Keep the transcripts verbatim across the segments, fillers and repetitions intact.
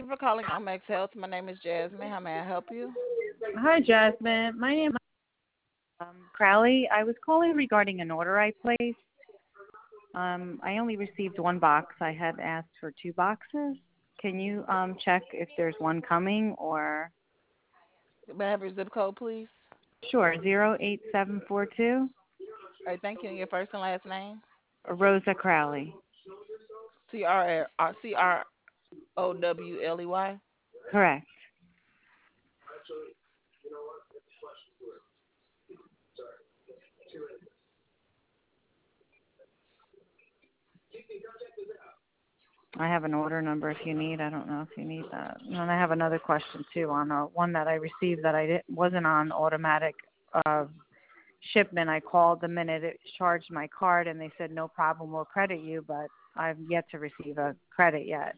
you for calling Omex Health. My name is Jasmine. How may I help you? Hi, Jasmine. My name is um, Crowley. I was calling regarding an order I placed. Um, I only received one box. I had asked for two boxes. Can you um, check if there's one coming or? May I have your zip code, please? Sure, zero eight seven four two. All right, thank you. And your first and last name? Rosa Crowley. C R R C R O W L E Y. Correct. I have an order number if you need. I don't know if you need that. And then I have another question too on a, one that I received that I didn't, wasn't on automatic uh, shipment. I called the minute it charged my card, and they said no problem, we'll credit you, but I've yet to receive a credit yet.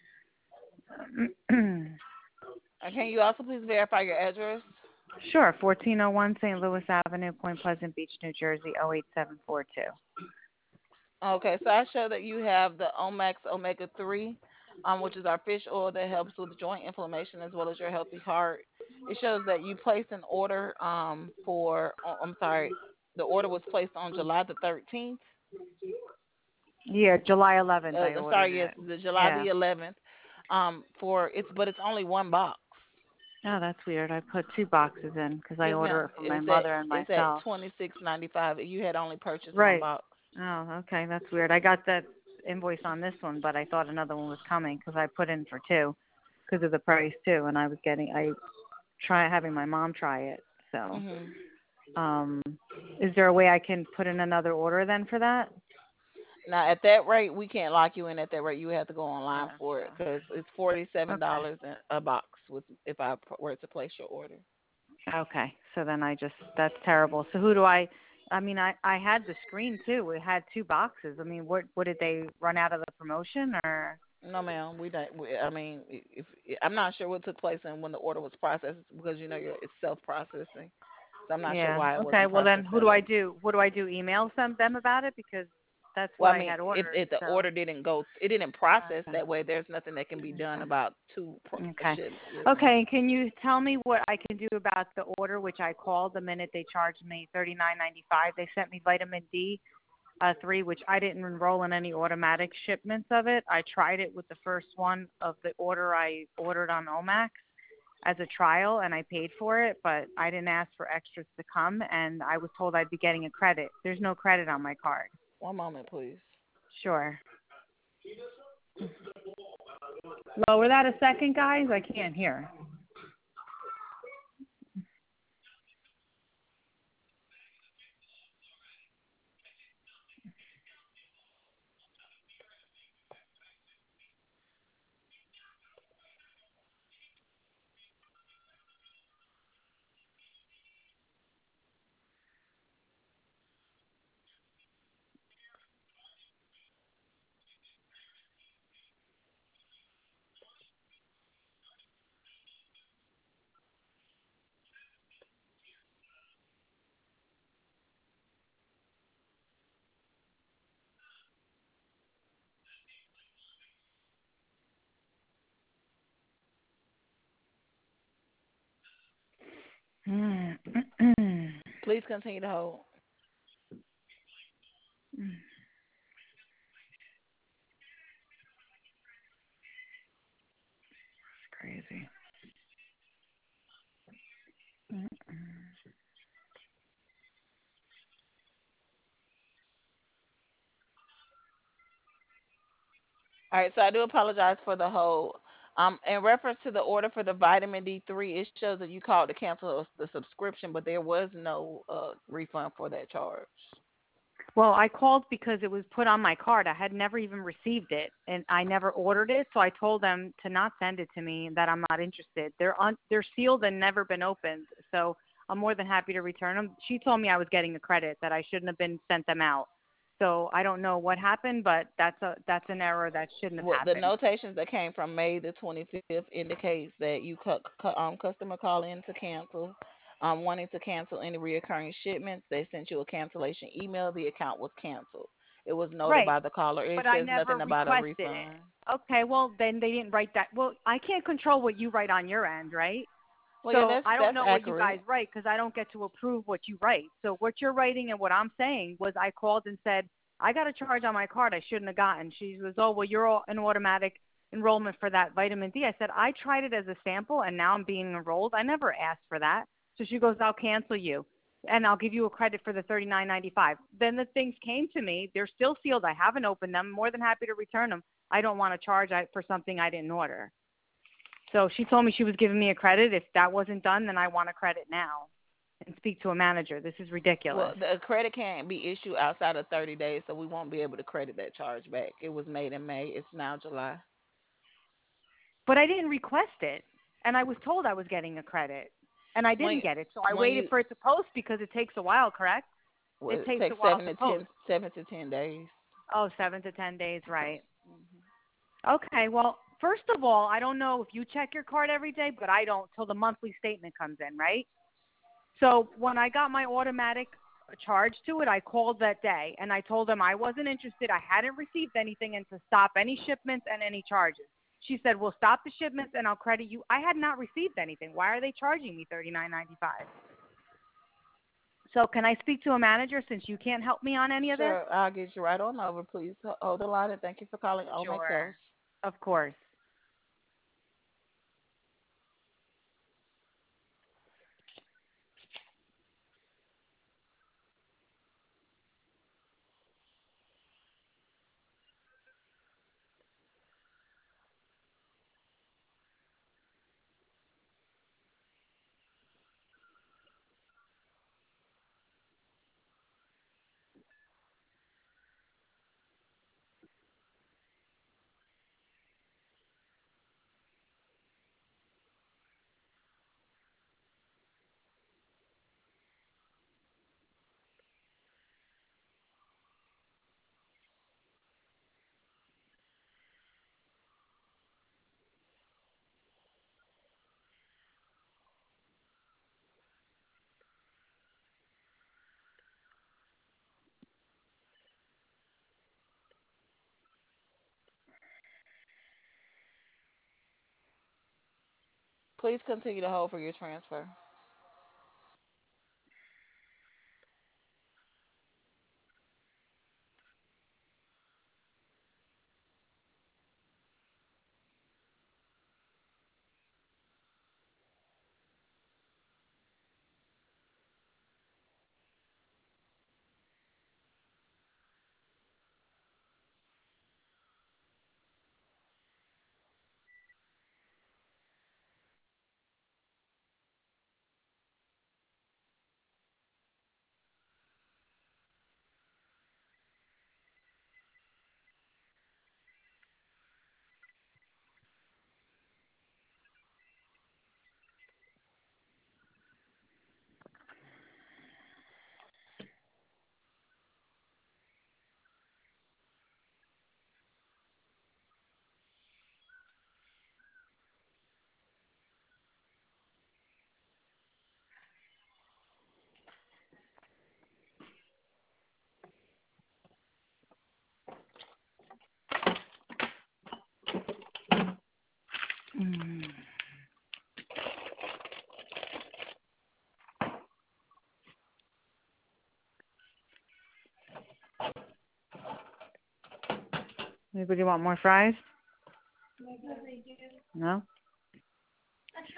And can you also please verify your address? Sure, fourteen oh one Saint Louis Avenue, Point Pleasant Beach, New Jersey, oh eight seven four two. Okay, so I show that you have the Omax Omega three, um, which is our fish oil that helps with joint inflammation as well as your healthy heart. It shows that you placed an order um for oh, I'm sorry, the order was placed on July the thirteenth. Yeah, July eleventh Uh, I I'm ordered sorry, yes, it. the July Yeah. the eleventh. Um, for it's but it's only one box. Oh, that's weird. I put two boxes in because I Yes, order ma'am. it for my It's at mother and it's at myself. twenty six ninety five. You had only purchased one Right. box. Oh, okay. That's weird. I got that invoice on this one, but I thought another one was coming because I put in for two because of the price too, and I was getting I try having my mom try it. So, Mhm. um, is there a way I can put in another order then for that? Now at that rate, we can't lock you in at that rate. You have to go online Yeah. for it So, because it's forty seven okay. dollars a box with if I p- were to place your order. Okay. So then I just that's terrible. So who do I? I mean, I I had the screen too. It had two boxes. I mean, what what did they run out of the promotion or? No, ma'am. We don't. We, I mean, if I'm not sure what took place and when the order was processed because you know you're, it's self processing. So I'm not sure Yeah. why it Okay. wasn't Well, then processed who that do I way. do? What do I do? Email some them about it because that's Well, what I I mean, had if, ordered. if the So. order didn't go, it didn't process Okay. that way. There's nothing that can be done Okay. about two pro- Okay. shipments. Yes, ma'am. Okay. Can you tell me what I can do about the order, which I called the minute they charged me thirty nine ninety five? They sent me vitamin D uh, three, which I didn't enroll in any automatic shipments of it. I tried it with the first one of the order I ordered on Omax as a trial, and I paid for it, but I didn't ask for extras to come, and I was told I'd be getting a credit. There's no credit on my card. One moment, please. Sure. Lower that a second, guys. I can't hear. Mm. Please continue to hold. Crazy. All right, so I do apologize for the hold. Um, in reference to the order for the vitamin D three, it shows that you called to cancel the subscription, but there was no uh, refund for that charge. Well, I called because it was put on my card. I had never even received it, and I never ordered it. So I told them to not send it to me, and that I'm not interested. They're un- they're sealed and never been opened. So I'm more than happy to return them. She told me I was getting a credit that I shouldn't have been sent them out. So I don't know what happened, but that's a that's an error that shouldn't have Well, the happened. notations that came from May the twenty-fifth indicates that you cu- cu- um, customer call in to cancel, um, wanting to cancel any reoccurring shipments. They sent you a cancellation email. The account was canceled. It was noted Right. by the caller. It But I says never nothing about a requested it. refund. Okay, well then they didn't write that. Well, I can't control what you write on your end, right? Well, yeah, So that's I don't that's know what you accurate. guys write because I don't get to approve what you write. So what you're writing and what I'm saying was I called and said I got a charge on my card I shouldn't have gotten. She was, oh well, you're all an automatic enrollment for that vitamin D. I said I tried it as a sample and now I'm being enrolled. I never asked for that. So she goes, I'll cancel you and I'll give you a credit for the thirty-nine ninety-five. Then the things came to me. They're still sealed. I haven't opened them. I'm more than happy to return them. I don't want to charge for something I didn't order. So she told me she was giving me a credit. If that wasn't done, then I want a credit now and speak to a manager. This is Well, ridiculous. the credit can't be issued outside of thirty days, so we won't be able to credit that charge back. It was made in May. It's now July. But I didn't request it, and I was told I was getting a credit, and I When didn't get it. So I when waited you for it to post because it takes a while, correct? well, It it takes a takes while seven to to post. ten seven to ten days. Oh, seven to ten days, right. Hmm. Okay, well, first of all, I don't know if you check your card every day, but I don't till the monthly statement comes in, right? So when I got my automatic charge to it, I called that day and I told them I wasn't interested. I hadn't received anything and to stop any shipments and any charges. She said, "We'll stop the shipments and I'll credit you." I had not received anything. Why are they charging me thirty-nine ninety-five? So can I speak to a manager since you can't help me on any of this? Sure, I'll get you right on over. Please ho- hold the line and thank you for calling Omex Health. Sure. Of course. Please continue to hold for your transfer. Mm. Anybody want more fries? No?